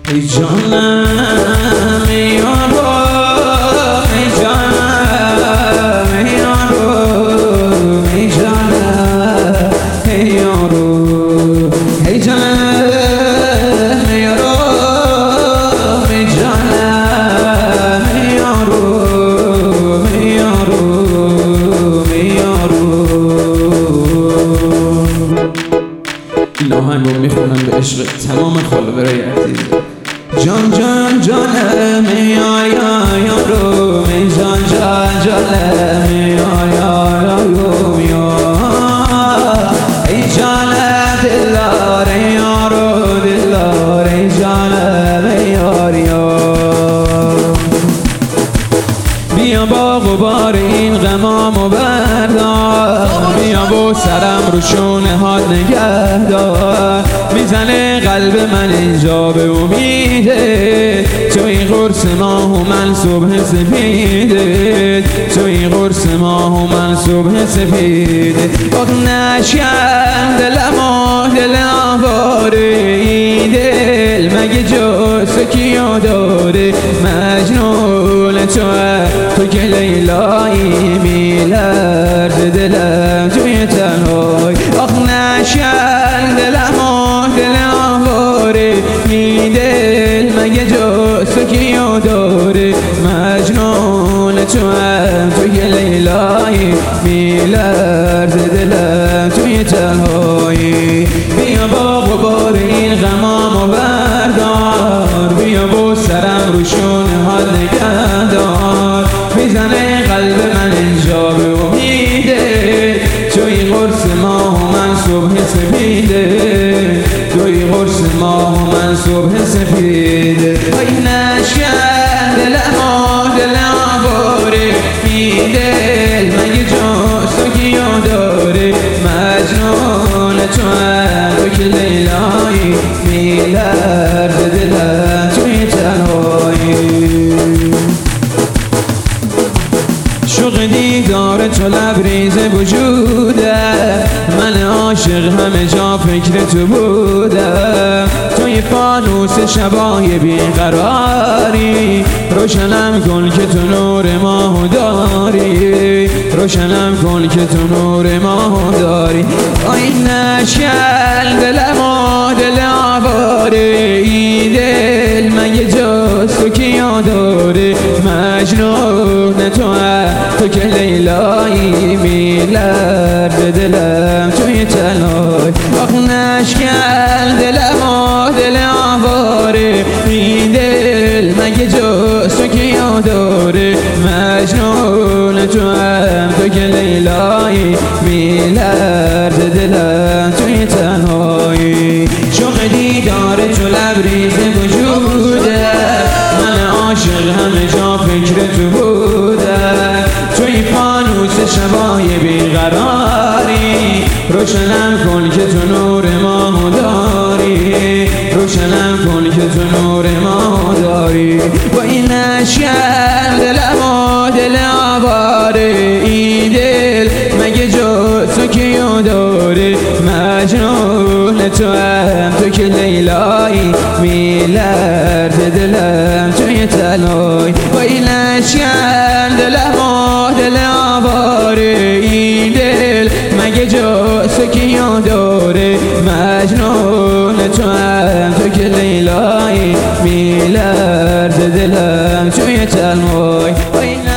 ای جانم ای یارو ای جانم ای یارو ای جانم ای یارو ای جانم ای یارو ای جانم ای یارو ای یارو ای یارو. این آهنگو میخونم به عشق تمام فالوورای عزیز. جان جان جانم ای یارو ای جان جان جانم ای یارو ای جان دلدار ای یارو دلدار ای جانم ای یار. بیا با غبار این غمامو بردار، بیا با سرم رو شونه هات نگهدار. میزنه قلب من اینجا به امیده، توی قرص ماه و من صبح سپیده، توی قرص ماه و من صبح سپیده. آخ نشکن دلم و دل آواره، این دل مگه جز کیو داره؟ مجنون تو که لیلایی میلرزه دلم توی تنهایی. آخ نشکن دلم و دل آواره، این دل مگه جز کیو داره؟ مجنون تو که لیلایی میلرزه دلم توی تنهایی. بیا با غبار این غمامو بردار، بیا با سرم رو شونه حال نگهدار. میزنه قلب من اینجا به امیده، توی قرص ماه و من صبح سپیده، توی قرص ماه و من صبح سپیده. ای نشکن دلم و دل آواره، این دل مگه جز کیو داره؟ مجنون تو که لیلایی میلرزه دلم توی تنهایی. شوق دیدار تو لبریز وجوده، من عاشق همه جا فکر تو بودم. توی فانوس شبای بیقراری، روشنم کن که تو نور ماهو داری، روشنم کن که تو نور ماهو داری. آی نشکن دلم و دل آواره، این دل مگه جز تو کیو داره؟ مجنون تو که لیلایی میلرزه دلم توی تنهایی. آخ نشکن دلم و دل آواره، این دل مگه جز تو کیو داره؟ مجنون تو که لیلایی میلرزه دلم توی تنهایی. شوق دیدار تو لبریز وجوده، من عاشق همه جا فکر تو بودم. توی فانوس شبای بیقراری، روشنم کن که تو نور ماهو داری، روشنم کن که تو نور ماهو داری. با این نشکن دلم و دل آواره، این دل مگه جز کیو داره؟ مجنون تو که لیلایی میلرزه دلم توی تنهایی. با این نشکن دلم و دل آواره، این دل مگه جز کیو داره؟ مجنون تو که لیلایی میلرزه دلم توی تنهایی.